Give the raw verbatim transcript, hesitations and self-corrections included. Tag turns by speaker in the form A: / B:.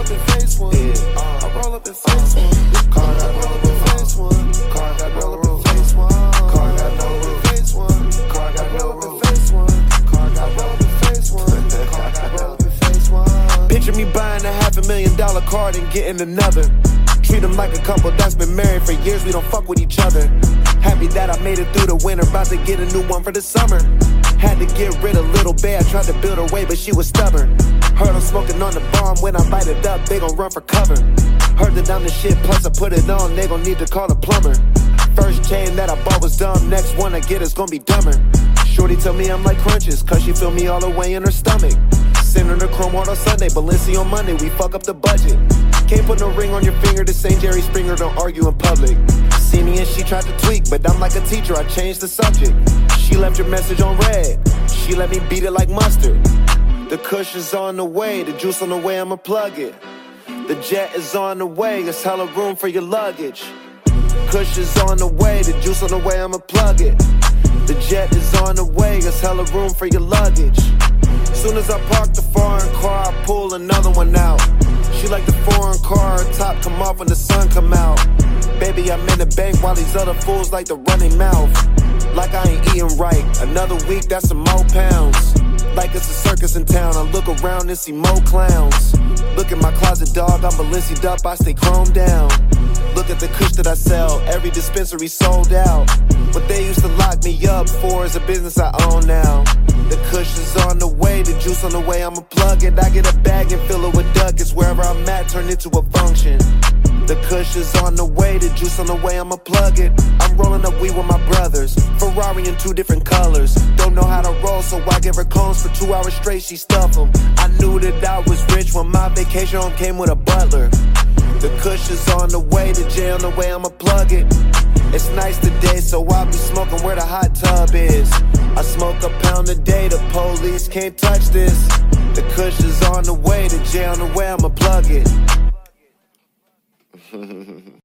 A: up and face one. Yeah. Uh, I roll up and face one. Car got roll up and face one. Car got roll up and face one. Car got roll up and face one. Car got roll up and face one. Car got roll up and face one. Car got roll up and face one. Picture me buying a half a million dollar car and getting another. Treat them like a couple that's been married for years, we don't fuck with each other. Happy that I made it through the winter, about to get a new one for the summer. Had to get rid of Little Bear, tried to build her way, but she was stubborn. Heard I'm smoking on the bomb, when I light it up, they gon' run for cover. Heard that I'm the shit, plus I put it on, they gon' need to call a plumber. First chain that I bought was dumb, next one I get is gon' be dumber. Shorty tell me I'm like Crunches, cause she feel me all the way in her stomach. Send her the chrome heart on Sunday, Balenci on Monday, we fuck up the budget. Can't put no ring on your finger, this ain't Jerry Springer, don't argue in public. See me and she tried to tweak, but I'm like a teacher, I changed the subject. She left your message on red, she let me beat it like mustard. The cushion's on the way, the juice on the way, I'ma plug it. The jet is on the way, it's hella room for your luggage. Cushion's on the way, the juice on the way, I'ma plug it. The jet is on the way, it's hella room for your luggage. Soon as I park the foreign car, I pull another one out. She like the foreign car, her top come off when the sun come out. Baby, I'm in the bank while these other fools like the running mouth. Like I ain't eating right, another week, that's some more pounds. Like it's a circus in town, I look around and see more clowns. Look at my closet, dog, I'm Balenci up, I stay chromed down. Look at the kush that I sell, every dispensary sold out. What they used to lock me up for is a business I own now. The kush is on the way, the juice on the way, I'ma plug it. I get a bag and fill it with ducats, wherever I'm at, turn it to a function. The kush is on the way, the juice on the way, I'ma plug it. I'm rolling up weed with my brothers, Ferrari in two different colors. Don't know how to roll, so I give her cones for two hours straight, she stuff them. I knew that I was rich when my vacation home came with a butler. The kush is on the way, the J on the way, I'ma plug it. It's nice today, so I'll be smoking where the hot tub is. I smoke a pound a day, the police can't touch this. The kush is on the way, the J on the way, I'ma plug it.